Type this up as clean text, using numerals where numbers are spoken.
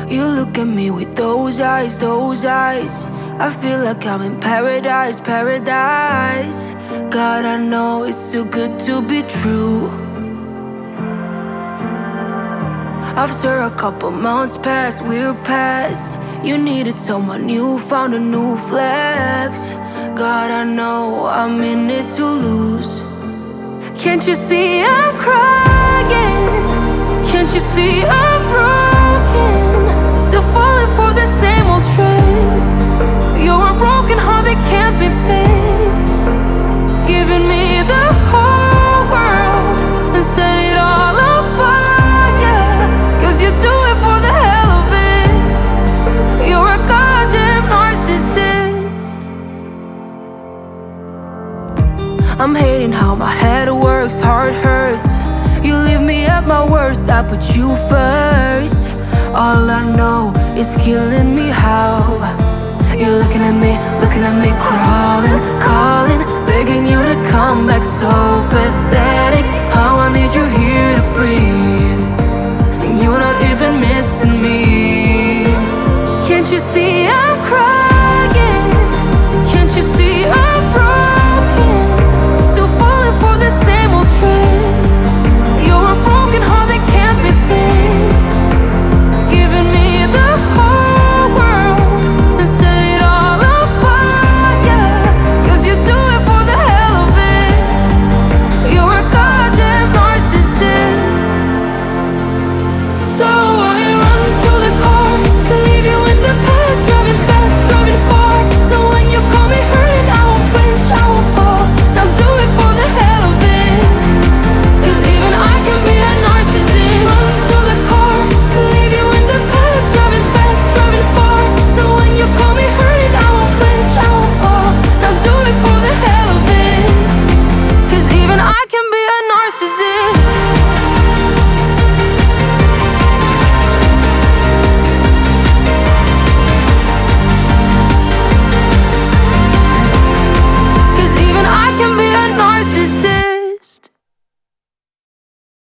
You look at me with those eyes, those eyes. I feel like I'm in paradise, paradise. God, I know it's too good to be true. After a couple months passed, we're past. You needed someone new, found a new flex. God, I know I'm in it to lose. Can't you see I'm crying? Can't you see I'm broken? Still falling for the same old tricks. You're a broken heart that can't be fixed. Giving me the whole world and set it all on fire. Cause you do it for the hell of it. You're a goddamn narcissist. I'm hating how my head works, heart hurts. You leave me at my worst, I put you first. All I know is killing me how you're looking at me, crawling, calling, begging you to come back. So pathetic, how I need